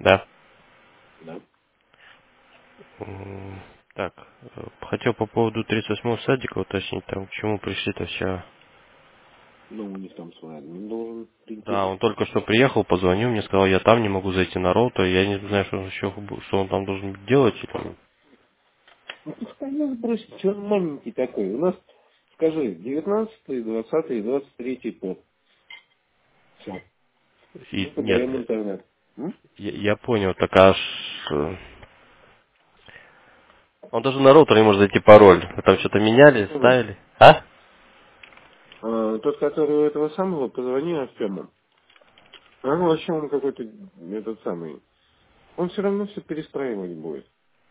Да. Да. М, Так, хотел по поводу 38-го садика уточнить, там к чему пришли-то вчера. Ну, у них там свой админ должен Да, прийти. он только что приехал, позвонил мне, сказал, я там не могу зайти на роутер, я не знаю, что, что он там должен делать. Ну, пускай нас бросит, что он маленький такой. У нас, скажи, 19-й, 20-й и 23-й под. Все. Мы Нет, подаем интернет. М? я понял, так аж... Он даже на роутер не может зайти пароль. Вы там что-то меняли, Артему. ставили? А? Тот, который у этого самого, позвони Артему. А ну, вообще он какой-то, этот самый. Он все равно все перестраивать будет.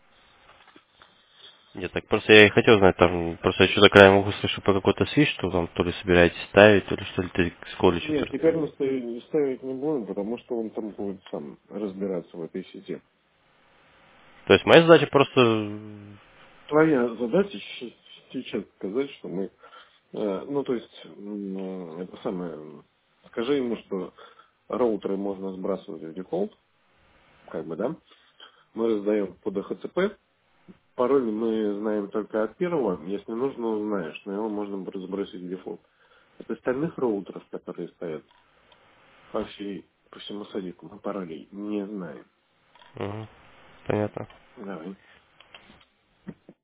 Нет, так просто я и хотел знать, там, просто я что-то краем уха слышу по какой-то свич, что там то ли собираетесь ставить, то ли что ли ты с Колей что-то Нет, теперь мы рассказывал. ставить не будем, потому что он там будет сам разбираться в этой сети. То есть моя задача просто... Твоя задача сейчас сказать, что мы, ну то есть, это самое, скажи ему, что роутеры можно сбрасывать в дефолт, как бы, да, мы раздаем по DHCP, пароль мы знаем только от первого, если нужно, узнаешь, но его можно сбросить в дефолт. От остальных роутеров, которые стоят по всему садику, мы паролей не знаем. Мгм, понятно. Давай.